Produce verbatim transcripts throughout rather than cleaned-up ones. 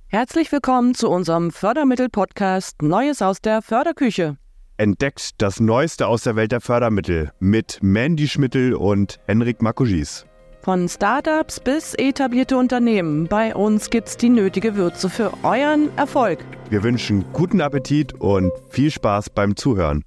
Herzlich willkommen zu unserem Fördermittel-Podcast Neues aus der Förderküche. Entdeckt das Neueste aus der Welt der Fördermittel mit Mandy Schmittel und Henrik Makojis. Von Startups bis etablierte Unternehmen, bei uns gibt's die nötige Würze für euren Erfolg. Wir wünschen guten Appetit und viel Spaß beim Zuhören.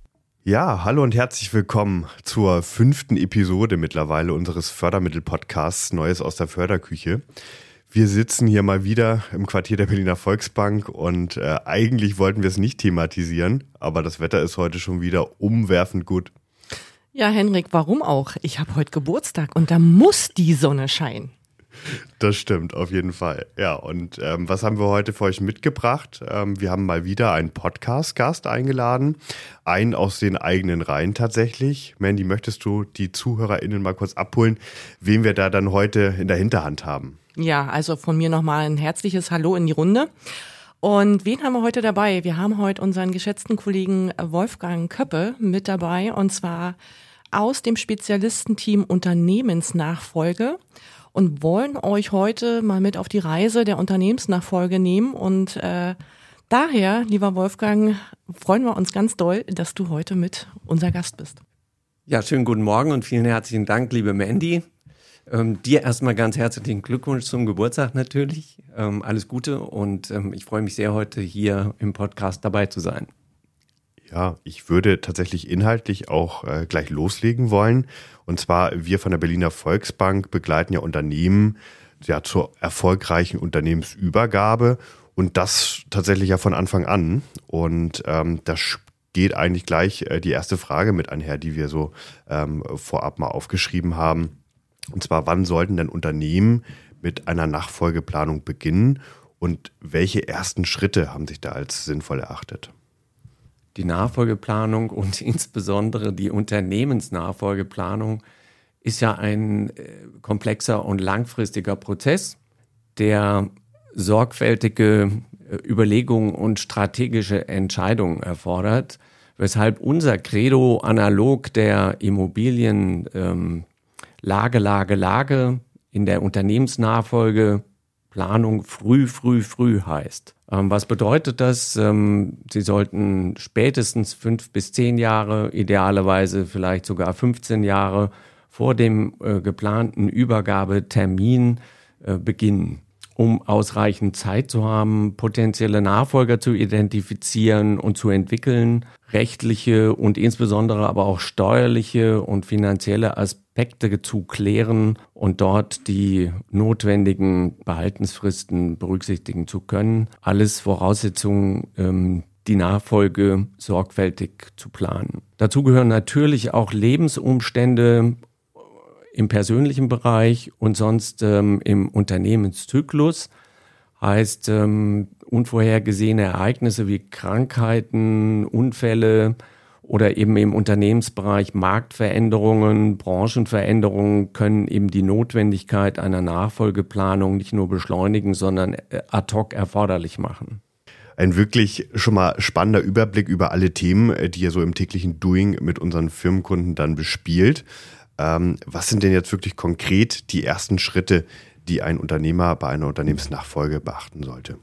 Ja, hallo und herzlich willkommen zur fünften Episode mittlerweile unseres Fördermittel-Podcasts Neues aus der Förderküche. Wir sitzen hier mal wieder im Quartier der Berliner Volksbank und äh, eigentlich wollten wir es nicht thematisieren, aber das Wetter ist heute schon wieder umwerfend gut. Ja, Henrik, warum auch? Ich habe heute Geburtstag und da muss die Sonne scheinen. Das stimmt, auf jeden Fall. Ja, und ähm, was haben wir heute für euch mitgebracht? Ähm, wir haben mal wieder einen Podcast-Gast eingeladen, einen aus den eigenen Reihen tatsächlich. Mandy, möchtest du die ZuhörerInnen mal kurz abholen, wen wir da dann heute in der Hinterhand haben? Ja, also von mir nochmal ein herzliches Hallo in die Runde. Und wen haben wir heute dabei? Wir haben heute unseren geschätzten Kollegen Wolfgang Köppe mit dabei, und zwar aus dem Spezialistenteam Unternehmensnachfolge, und wollen euch heute mal mit auf die Reise der Unternehmensnachfolge nehmen. Und äh, daher, lieber Wolfgang, freuen wir uns ganz doll, dass du heute mit unser Gast bist. Ja, schönen guten Morgen und vielen herzlichen Dank, liebe Mandy. Ähm, dir erstmal ganz herzlichen Glückwunsch zum Geburtstag natürlich. Ähm, alles Gute und ähm, ich freue mich sehr, heute hier im Podcast dabei zu sein. Ja, ich würde tatsächlich inhaltlich auch äh, gleich loslegen wollen. Und zwar, wir von der Berliner Volksbank begleiten ja Unternehmen ja, zur erfolgreichen Unternehmensübergabe und das tatsächlich ja von Anfang an. Und ähm, da geht eigentlich gleich äh, die erste Frage mit einher, die wir so ähm, vorab mal aufgeschrieben haben. Und zwar, wann sollten denn Unternehmen mit einer Nachfolgeplanung beginnen und welche ersten Schritte haben sich da als sinnvoll erachtet? Die Nachfolgeplanung und insbesondere die Unternehmensnachfolgeplanung ist ja ein äh, komplexer und langfristiger Prozess, der sorgfältige äh, Überlegungen und strategische Entscheidungen erfordert, weshalb unser Credo analog der Immobilien ähm, Lage, Lage, Lage in der Unternehmensnachfolge Planung früh, früh, früh heißt. Ähm, was bedeutet das? Ähm, Sie sollten spätestens fünf bis zehn Jahre, idealerweise vielleicht sogar fünfzehn Jahre vor dem äh, geplanten Übergabetermin äh, beginnen, um ausreichend Zeit zu haben, potenzielle Nachfolger zu identifizieren und zu entwickeln, rechtliche und insbesondere aber auch steuerliche und finanzielle Aspekte zu klären und dort die notwendigen Behaltensfristen berücksichtigen zu können. Alles Voraussetzungen, ähm, die Nachfolge sorgfältig zu planen. Dazu gehören natürlich auch Lebensumstände im persönlichen Bereich und sonst ähm, im Unternehmenszyklus. Heißt ähm, unvorhergesehene Ereignisse wie Krankheiten, Unfälle oder eben im Unternehmensbereich Marktveränderungen, Branchenveränderungen können eben die Notwendigkeit einer Nachfolgeplanung nicht nur beschleunigen, sondern ad hoc erforderlich machen. Ein wirklich schon mal spannender Überblick über alle Themen, die ihr so im täglichen Doing mit unseren Firmenkunden dann bespielt. Ähm, was sind denn jetzt wirklich konkret die ersten Schritte, die ein Unternehmer bei einer Unternehmensnachfolge beachten sollte?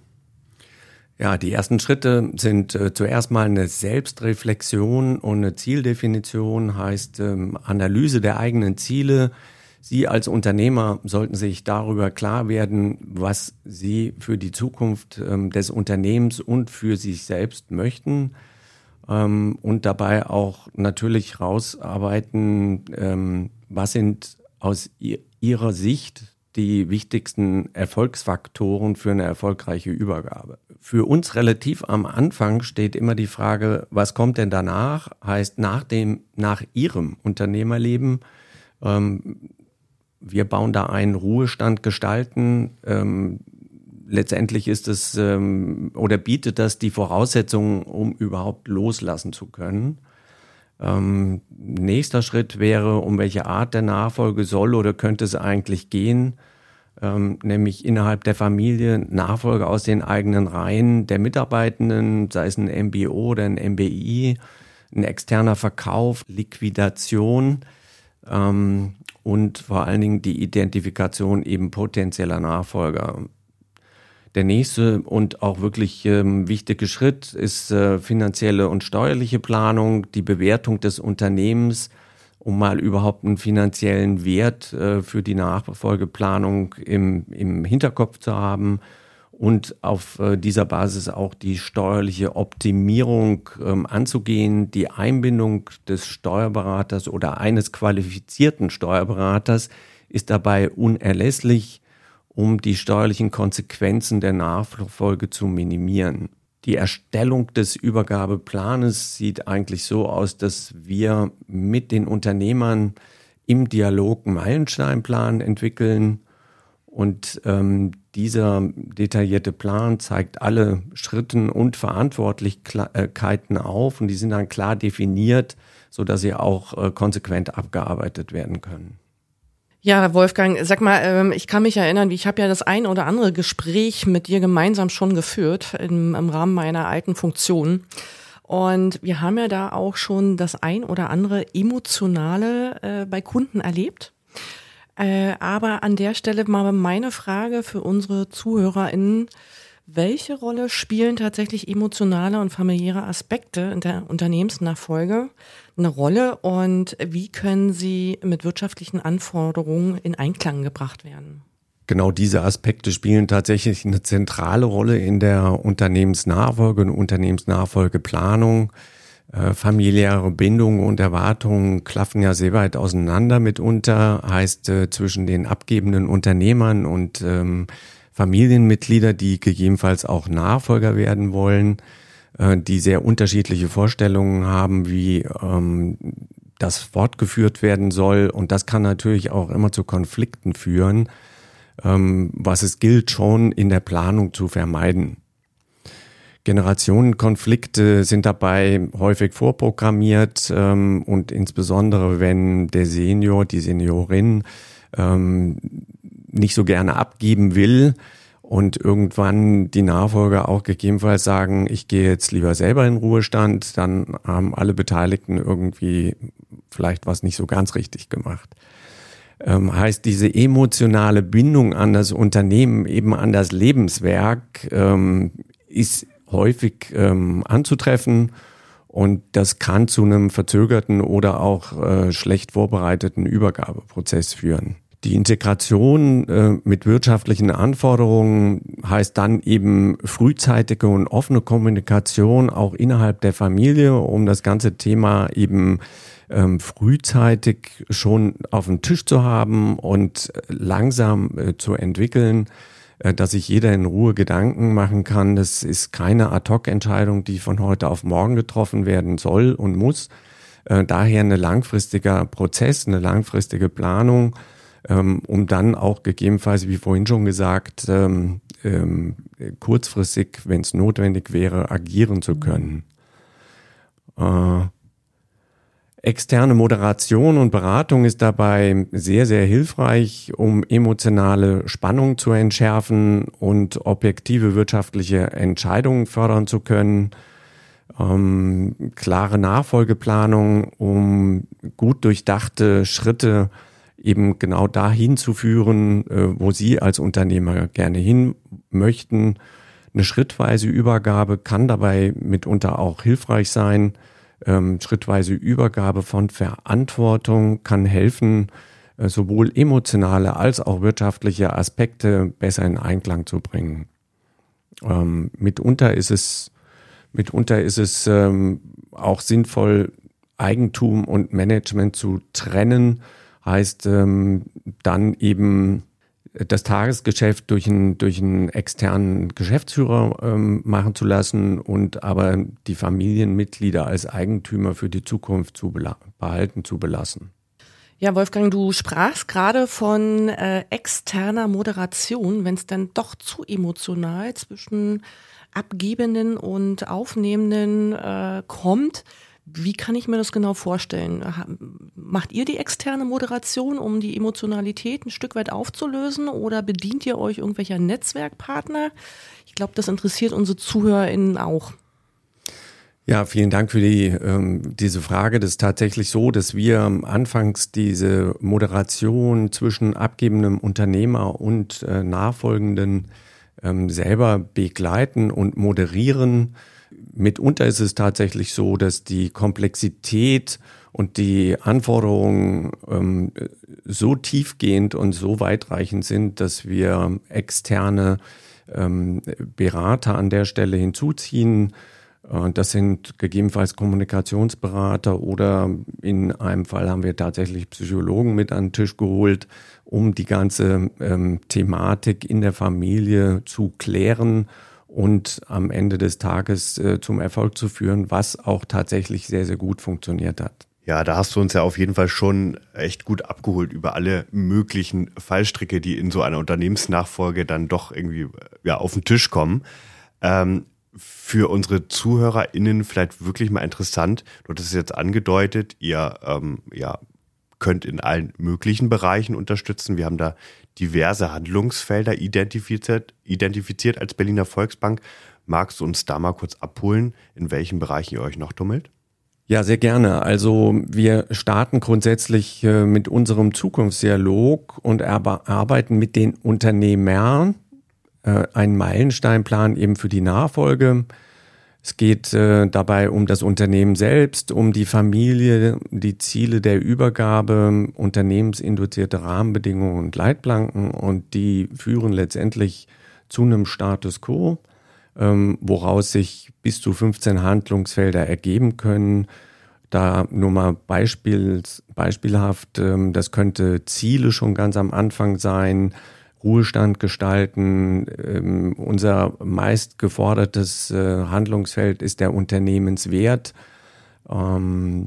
Ja, die ersten Schritte sind äh, zuerst mal eine Selbstreflexion und eine Zieldefinition, heißt ähm, Analyse der eigenen Ziele. Sie als Unternehmer sollten sich darüber klar werden, was Sie für die Zukunft ähm, des Unternehmens und für sich selbst möchten. Ähm, und dabei auch natürlich rausarbeiten, ähm, was sind aus i- Ihrer Sicht die wichtigsten Erfolgsfaktoren für eine erfolgreiche Übergabe. Für uns relativ am Anfang steht immer die Frage, was kommt denn danach? Heißt nach dem, nach Ihrem Unternehmerleben. Ähm, wir bauen da einen Ruhestand gestalten. Ähm, letztendlich ist es ähm, oder bietet das die Voraussetzungen, um überhaupt loslassen zu können. Ähm, nächster Schritt wäre, um welche Art der Nachfolge soll oder könnte es eigentlich gehen, ähm, nämlich innerhalb der Familie Nachfolge aus den eigenen Reihen der Mitarbeitenden, sei es ein M B O oder ein M B I, ein externer Verkauf, Liquidation ähm, und vor allen Dingen die Identifikation eben potenzieller Nachfolger. Der nächste und auch wirklich ähm, wichtige Schritt ist äh, finanzielle und steuerliche Planung, die Bewertung des Unternehmens, um mal überhaupt einen finanziellen Wert äh, für die Nachfolgeplanung im, im Hinterkopf zu haben und auf äh, dieser Basis auch die steuerliche Optimierung ähm, anzugehen, die Einbindung des Steuerberaters oder eines qualifizierten Steuerberaters ist dabei unerlässlich, um die steuerlichen Konsequenzen der Nachfolge zu minimieren. Die Erstellung des Übergabeplanes sieht eigentlich so aus, dass wir mit den Unternehmern im Dialog einen Meilensteinplan entwickeln und ähm, dieser detaillierte Plan zeigt alle Schritte und Verantwortlichkeiten auf und die sind dann klar definiert, sodass sie auch äh, konsequent abgearbeitet werden können. Ja, Wolfgang, sag mal, ich kann mich erinnern, ich habe ja das ein oder andere Gespräch mit dir gemeinsam schon geführt im, im Rahmen meiner alten Funktion. Und wir haben ja da auch schon das ein oder andere Emotionale äh, bei Kunden erlebt. Äh, aber an der Stelle mal meine Frage für unsere ZuhörerInnen. Welche Rolle spielen tatsächlich emotionale und familiäre Aspekte in der Unternehmensnachfolge eine Rolle und wie können sie mit wirtschaftlichen Anforderungen in Einklang gebracht werden? Genau diese Aspekte spielen tatsächlich eine zentrale Rolle in der Unternehmensnachfolge und Unternehmensnachfolgeplanung. Äh, familiäre Bindungen und Erwartungen klaffen ja sehr weit auseinander mitunter, heißt äh, zwischen den abgebenden Unternehmern und ähm, Familienmitglieder, die gegebenenfalls auch Nachfolger werden wollen, äh, die sehr unterschiedliche Vorstellungen haben, wie ähm, das fortgeführt werden soll. Und das kann natürlich auch immer zu Konflikten führen, ähm, was es gilt schon in der Planung zu vermeiden. Generationenkonflikte sind dabei häufig vorprogrammiert ähm, und insbesondere wenn der Senior, die Seniorin ähm, nicht so gerne abgeben will und irgendwann die Nachfolger auch gegebenenfalls sagen, ich gehe jetzt lieber selber in Ruhestand, dann haben alle Beteiligten irgendwie vielleicht was nicht so ganz richtig gemacht. Ähm, heißt, diese emotionale Bindung an das Unternehmen, eben an das Lebenswerk, ähm, ist häufig ähm, anzutreffen und das kann zu einem verzögerten oder auch äh, schlecht vorbereiteten Übergabeprozess führen. Die Integration äh, mit wirtschaftlichen Anforderungen heißt dann eben frühzeitige und offene Kommunikation auch innerhalb der Familie, um das ganze Thema eben ähm, frühzeitig schon auf dem Tisch zu haben und langsam äh, zu entwickeln, äh, dass sich jeder in Ruhe Gedanken machen kann. Das ist keine Ad-hoc-Entscheidung, die von heute auf morgen getroffen werden soll und muss. Äh, daher ein langfristiger Prozess, eine langfristige Planung, um dann auch gegebenenfalls, wie vorhin schon gesagt, ähm, ähm, kurzfristig, wenn es notwendig wäre, agieren zu können. Äh, externe Moderation und Beratung ist dabei sehr, sehr hilfreich, um emotionale Spannung zu entschärfen und objektive wirtschaftliche Entscheidungen fördern zu können. Ähm, klare Nachfolgeplanung, um gut durchdachte Schritte eben genau dahin zu führen, wo Sie als Unternehmer gerne hin möchten. Eine schrittweise Übergabe kann dabei mitunter auch hilfreich sein. Ähm, schrittweise Übergabe von Verantwortung kann helfen, äh, sowohl emotionale als auch wirtschaftliche Aspekte besser in Einklang zu bringen. Ähm, mitunter ist es, mitunter ist es ähm, auch sinnvoll, Eigentum und Management zu trennen. Heißt ähm, dann eben das Tagesgeschäft durch einen, durch einen externen Geschäftsführer ähm, machen zu lassen und aber die Familienmitglieder als Eigentümer für die Zukunft zu bela- behalten zu belassen. Ja, Wolfgang, du sprachst gerade von äh, externer Moderation, wenn es dann doch zu emotional zwischen Abgebenden und Aufnehmenden äh, kommt. Wie kann ich mir das genau vorstellen? Macht ihr die externe Moderation, um die Emotionalität ein Stück weit aufzulösen oder bedient ihr euch irgendwelcher Netzwerkpartner? Ich glaube, das interessiert unsere ZuhörerInnen auch. Ja, vielen Dank für die, ähm, diese Frage. Das ist tatsächlich so, dass wir anfangs diese Moderation zwischen abgebendem Unternehmer und äh, nachfolgenden ähm, selber begleiten und moderieren. Mitunter ist es tatsächlich so, dass die Komplexität und die Anforderungen ähm, so tiefgehend und so weitreichend sind, dass wir externe ähm, Berater an der Stelle hinzuziehen. Äh, das sind gegebenenfalls Kommunikationsberater oder in einem Fall haben wir tatsächlich Psychologen mit an den Tisch geholt, um die ganze ähm, Thematik in der Familie zu klären und am Ende des Tages äh, zum Erfolg zu führen, was auch tatsächlich sehr, sehr gut funktioniert hat. Ja, da hast du uns ja auf jeden Fall schon echt gut abgeholt über alle möglichen Fallstricke, die in so einer Unternehmensnachfolge dann doch irgendwie ja, auf den Tisch kommen. Ähm, für unsere ZuhörerInnen vielleicht wirklich mal interessant, du hattest es jetzt angedeutet, ihr ähm, ja, könnt in allen möglichen Bereichen unterstützen. Wir haben da diverse Handlungsfelder identifiziert, identifiziert als Berliner Volksbank. Magst du uns da mal kurz abholen, in welchen Bereichen ihr euch noch tummelt? Ja, sehr gerne. Also wir starten grundsätzlich äh, mit unserem Zukunftsdialog und erbe- arbeiten mit den Unternehmern äh, einen Meilensteinplan eben für die Nachfolge. Es geht äh, dabei um das Unternehmen selbst, um die Familie, die Ziele der Übergabe, unternehmensinduzierte Rahmenbedingungen und Leitplanken, und die führen letztendlich zu einem Status quo, ähm, woraus sich bis zu fünfzehn Handlungsfelder ergeben können. Da nur mal Beispiel, beispielhaft, ähm, das könnte Ziele schon ganz am Anfang sein, Ruhestand gestalten. Ähm, unser meist gefordertes äh, Handlungsfeld ist der Unternehmenswert. Ähm,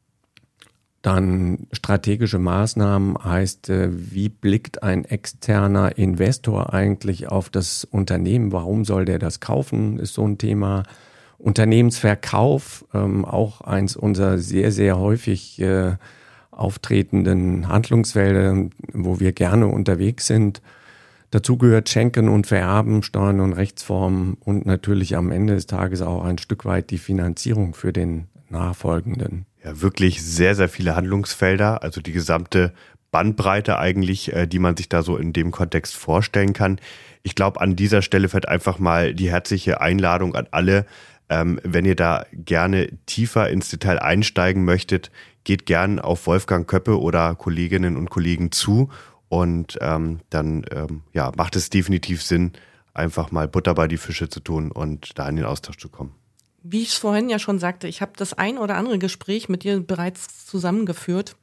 dann strategische Maßnahmen heißt, äh, wie blickt ein externer Investor eigentlich auf das Unternehmen? Warum soll der das kaufen? Ist so ein Thema. Unternehmensverkauf, ähm, auch eins unserer sehr, sehr häufig äh, auftretenden Handlungsfelder, wo wir gerne unterwegs sind. Dazu gehört Schenken und Vererben, Steuern und Rechtsformen und natürlich am Ende des Tages auch ein Stück weit die Finanzierung für den Nachfolgenden. Ja, wirklich sehr, sehr viele Handlungsfelder, also die gesamte Bandbreite eigentlich, die man sich da so in dem Kontext vorstellen kann. Ich glaube, an dieser Stelle fällt einfach mal die herzliche Einladung an alle, ähm, wenn ihr da gerne tiefer ins Detail einsteigen möchtet, geht gern auf Wolfgang Köppe oder Kolleginnen und Kollegen zu. Und ähm, dann ähm, ja, macht es definitiv Sinn, einfach mal Butter bei die Fische zu tun und da in den Austausch zu kommen. Wie ich es vorhin ja schon sagte, ich habe das ein oder andere Gespräch mit dir bereits zusammengeführt.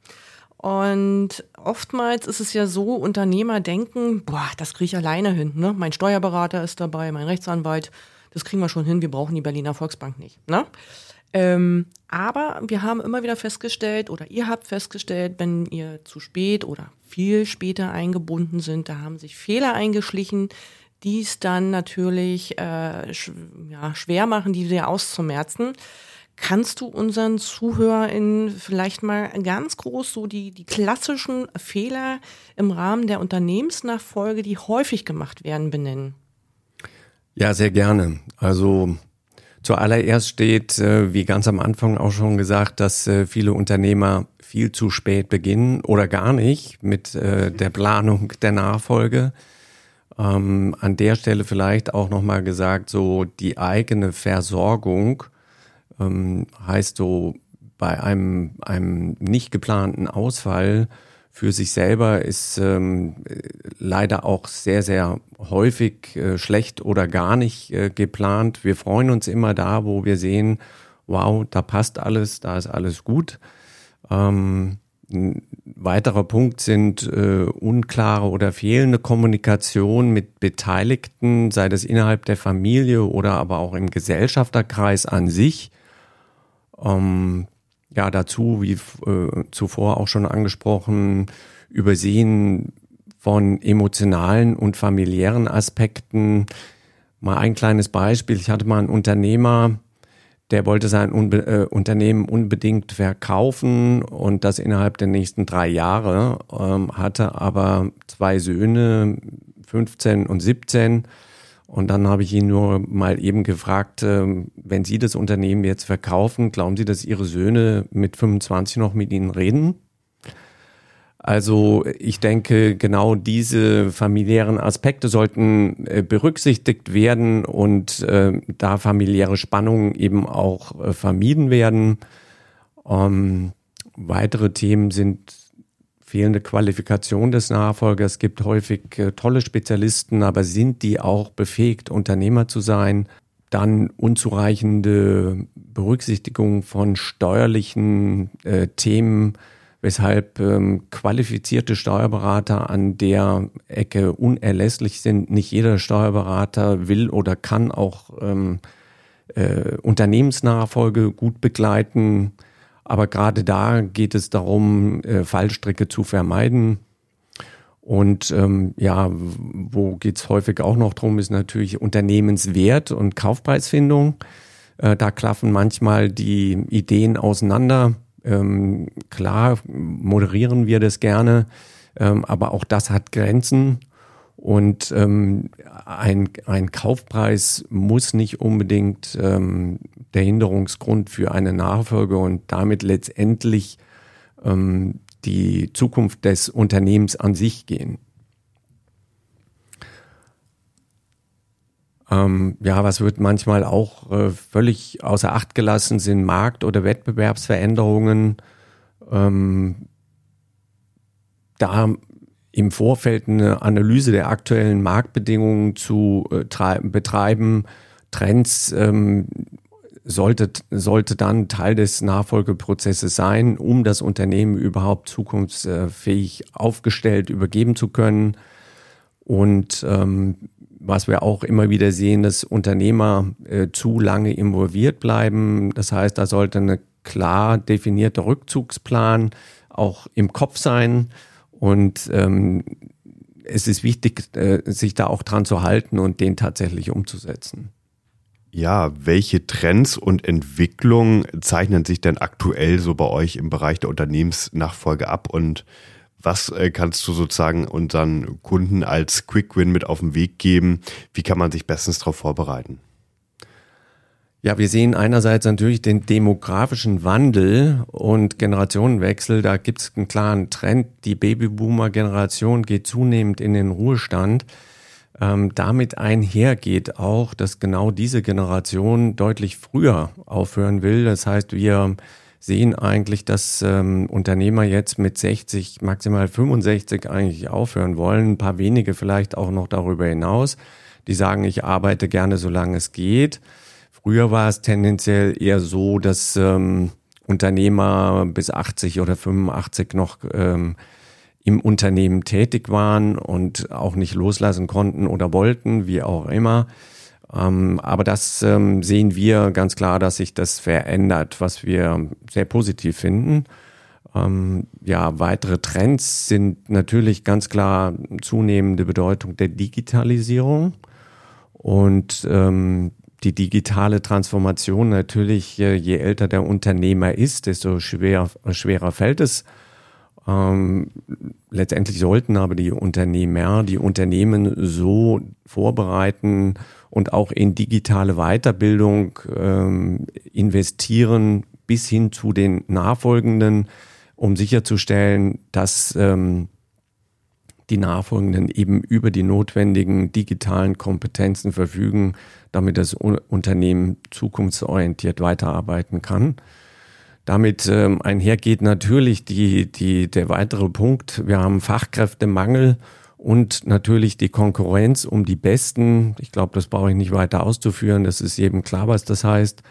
Und oftmals ist es ja so, Unternehmer denken, boah, das kriege ich alleine hin. Ne? Mein Steuerberater ist dabei, mein Rechtsanwalt, das kriegen wir schon hin, wir brauchen die Berliner Volksbank nicht. Ne? Ähm, aber wir haben immer wieder festgestellt, oder ihr habt festgestellt, wenn ihr zu spät oder viel später eingebunden sind, da haben sich Fehler eingeschlichen, die es dann natürlich äh, sch- ja, schwer machen, die wieder auszumerzen. Kannst du unseren ZuhörerInnen vielleicht mal ganz groß so die, die klassischen Fehler im Rahmen der Unternehmensnachfolge, die häufig gemacht werden, benennen? Ja, sehr gerne. Also zuallererst steht, äh, wie ganz am Anfang auch schon gesagt, dass äh, viele Unternehmer viel zu spät beginnen oder gar nicht mit äh, der Planung der Nachfolge. Ähm, an der Stelle vielleicht auch nochmal gesagt, so die eigene Versorgung ähm, heißt so bei einem, einem nicht geplanten Ausfall für sich selber ist ähm, leider auch sehr, sehr häufig äh, schlecht oder gar nicht äh, geplant. Wir freuen uns immer da, wo wir sehen, wow, da passt alles, da ist alles gut. Ähm, ein weiterer Punkt sind äh, unklare oder fehlende Kommunikation mit Beteiligten, sei das innerhalb der Familie oder aber auch im Gesellschafterkreis an sich. Ähm, Ja, dazu, wie äh, zuvor auch schon angesprochen, Übersehen von emotionalen und familiären Aspekten. Mal ein kleines Beispiel. Ich hatte mal einen Unternehmer, der wollte sein Unbe- äh, Unternehmen unbedingt verkaufen und das innerhalb der nächsten drei Jahre, ähm, hatte aber zwei Söhne, fünfzehn und siebzehn. Und dann habe ich ihn nur mal eben gefragt, wenn Sie das Unternehmen jetzt verkaufen, glauben Sie, dass Ihre Söhne mit fünfundzwanzig noch mit Ihnen reden? Also ich denke, genau diese familiären Aspekte sollten äh, berücksichtigt werden und äh, da familiäre Spannungen eben auch äh, vermieden werden. Ähm, weitere Themen sind fehlende Qualifikation des Nachfolgers. Es gibt häufig äh, tolle Spezialisten, aber sind die auch befähigt, Unternehmer zu sein? Dann unzureichende Berücksichtigung von steuerlichen äh, Themen, weshalb ähm, qualifizierte Steuerberater an der Ecke unerlässlich sind. Nicht jeder Steuerberater will oder kann auch ähm, äh, Unternehmensnachfolge gut begleiten. Aber gerade da geht es darum, äh, Fallstricke zu vermeiden. Und ähm, ja, wo geht's häufig auch noch drum, ist natürlich Unternehmenswert und Kaufpreisfindung. Äh, da klaffen manchmal die Ideen auseinander. Ähm, klar moderieren wir das gerne, ähm, aber auch das hat Grenzen. Und ähm, ein, ein Kaufpreis muss nicht unbedingt ähm, der Hinderungsgrund für eine Nachfolge und damit letztendlich ähm, die Zukunft des Unternehmens an sich gehen. Ähm, ja, was wird manchmal auch äh, völlig außer Acht gelassen, sind Markt- oder Wettbewerbsveränderungen. Ähm, da im Vorfeld eine Analyse der aktuellen Marktbedingungen zu äh, betreiben, Trends ähm, sollte, sollte dann Teil des Nachfolgeprozesses sein, um das Unternehmen überhaupt zukunftsfähig aufgestellt übergeben zu können. Und ähm, was wir auch immer wieder sehen, dass Unternehmer äh, zu lange involviert bleiben. Das heißt, da sollte eine klar definierter Rückzugsplan auch im Kopf sein. Und ähm, es ist wichtig, äh, sich da auch dran zu halten und den tatsächlich umzusetzen. Ja, welche Trends und Entwicklungen zeichnen sich denn aktuell so bei euch im Bereich der Unternehmensnachfolge ab und was äh, kannst du sozusagen unseren Kunden als Quick Win mit auf den Weg geben? Wie kann man sich bestens darauf vorbereiten? Ja, wir sehen einerseits natürlich den demografischen Wandel und Generationenwechsel. Da gibt es einen klaren Trend. Die Babyboomer-Generation geht zunehmend in den Ruhestand. Ähm, damit einhergeht auch, dass genau diese Generation deutlich früher aufhören will. Das heißt, wir sehen eigentlich, dass ähm, Unternehmer jetzt mit sechzig, maximal fünfundsechzig eigentlich aufhören wollen. Ein paar wenige vielleicht auch noch darüber hinaus. Die sagen, ich arbeite gerne, solange es geht. Früher war es tendenziell eher so, dass ähm, Unternehmer bis achtzig oder fünfundachtzig noch ähm, im Unternehmen tätig waren und auch nicht loslassen konnten oder wollten, wie auch immer. Ähm, aber das ähm, sehen wir ganz klar, dass sich das verändert, was wir sehr positiv finden. Ähm, ja, weitere Trends sind natürlich ganz klar zunehmende Bedeutung der Digitalisierung und ähm, die digitale Transformation natürlich, je älter der Unternehmer ist, desto schwer, schwerer fällt es. Ähm, letztendlich sollten aber die Unternehmer, die Unternehmen so vorbereiten und auch in digitale Weiterbildung ähm, investieren bis hin zu den nachfolgenden, um sicherzustellen, dass ähm, die Nachfolgenden eben über die notwendigen digitalen Kompetenzen verfügen, damit das Unternehmen zukunftsorientiert weiterarbeiten kann. Damit ähm, einhergeht natürlich die, die, der weitere Punkt. Wir haben Fachkräftemangel und natürlich die Konkurrenz um die Besten. Ich glaube, das brauche ich nicht weiter auszuführen. Das ist jedem klar, was das heißt.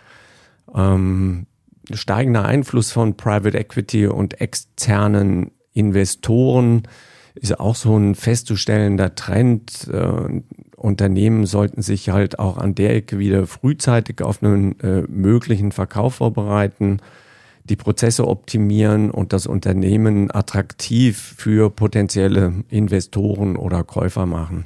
Ähm, steigender Einfluss von Private Equity und externen Investoren ist auch so ein festzustellender Trend. Äh, Unternehmen sollten sich halt auch an der Ecke wieder frühzeitig auf einen äh, möglichen Verkauf vorbereiten, die Prozesse optimieren und das Unternehmen attraktiv für potenzielle Investoren oder Käufer machen.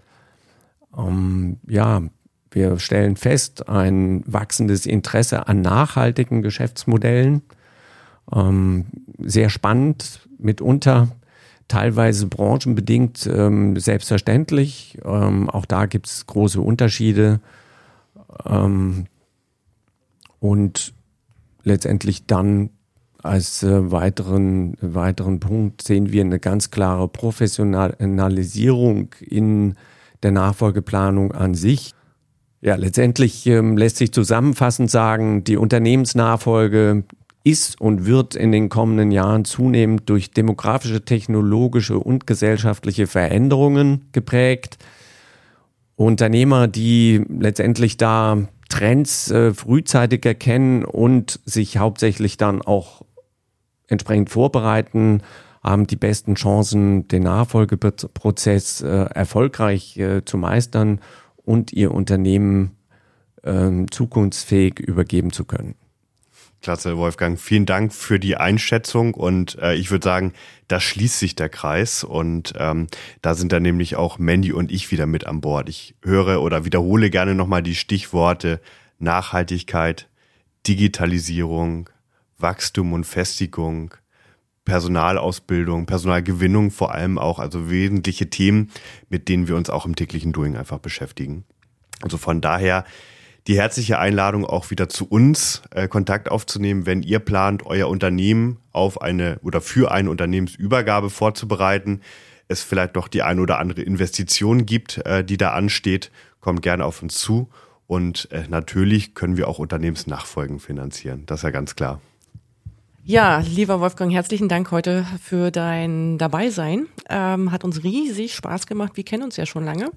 Ähm, ja, wir stellen fest, ein wachsendes Interesse an nachhaltigen Geschäftsmodellen. Ähm, sehr spannend, mitunter teilweise branchenbedingt ähm, selbstverständlich. Ähm, auch da gibt es große Unterschiede. Ähm, und letztendlich dann als äh, weiteren, weiteren Punkt sehen wir eine ganz klare Professionalisierung in der Nachfolgeplanung an sich. Ja, letztendlich ähm, lässt sich zusammenfassend sagen, die Unternehmensnachfolge ist und wird in den kommenden Jahren zunehmend durch demografische, technologische und gesellschaftliche Veränderungen geprägt. Unternehmer, die letztendlich da Trends äh, frühzeitig erkennen und sich hauptsächlich dann auch entsprechend vorbereiten, haben die besten Chancen, den Nachfolgeprozess äh, erfolgreich äh, zu meistern und ihr Unternehmen äh, zukunftsfähig übergeben zu können. Klasse, Wolfgang. Vielen Dank für die Einschätzung und äh, ich würde sagen, da schließt sich der Kreis und ähm, da sind dann nämlich auch Mandy und ich wieder mit an Bord. Ich höre oder wiederhole gerne nochmal die Stichworte Nachhaltigkeit, Digitalisierung, Wachstum und Festigung, Personalausbildung, Personalgewinnung vor allem auch, also wesentliche Themen, mit denen wir uns auch im täglichen Doing einfach beschäftigen. Also von daher die herzliche Einladung auch wieder zu uns, äh, Kontakt aufzunehmen, wenn ihr plant, euer Unternehmen auf eine oder für eine Unternehmensübergabe vorzubereiten, es vielleicht noch die eine oder andere Investition gibt, äh, die da ansteht, kommt gerne auf uns zu und äh, natürlich können wir auch Unternehmensnachfolgen finanzieren, das ist ja ganz klar. Ja, lieber Wolfgang, herzlichen Dank heute für dein Dabeisein. Ähm, hat uns riesig Spaß gemacht, wir kennen uns ja schon lange.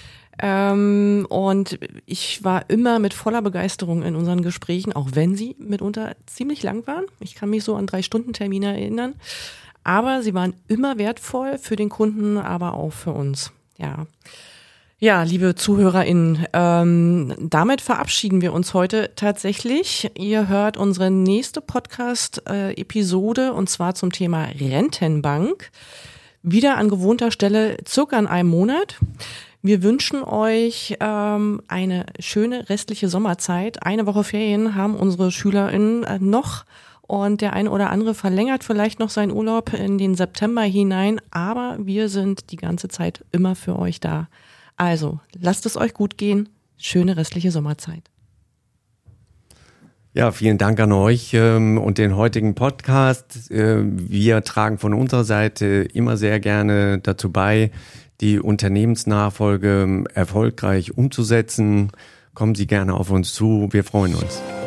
Ähm, und ich war immer mit voller Begeisterung in unseren Gesprächen, auch wenn sie mitunter ziemlich lang waren. Ich kann mich so an Drei-Stunden-Termine erinnern. Aber sie waren immer wertvoll für den Kunden, aber auch für uns. Ja, ja, liebe ZuhörerInnen, ähm, damit verabschieden wir uns heute tatsächlich. Ihr hört unsere nächste Podcast-Episode und zwar zum Thema Rentenbank. Wieder an gewohnter Stelle, circa in einem Monat. Wir wünschen euch ähm, eine schöne restliche Sommerzeit. Eine Woche Ferien haben unsere SchülerInnen äh, noch und der eine oder andere verlängert vielleicht noch seinen Urlaub in den September hinein. Aber wir sind die ganze Zeit immer für euch da. Also, lasst es euch gut gehen. Schöne restliche Sommerzeit. Ja, vielen Dank an euch ähm, und den heutigen Podcast. Äh, wir tragen von unserer Seite immer sehr gerne dazu bei, die Unternehmensnachfolge erfolgreich umzusetzen. Kommen Sie gerne auf uns zu. Wir freuen uns.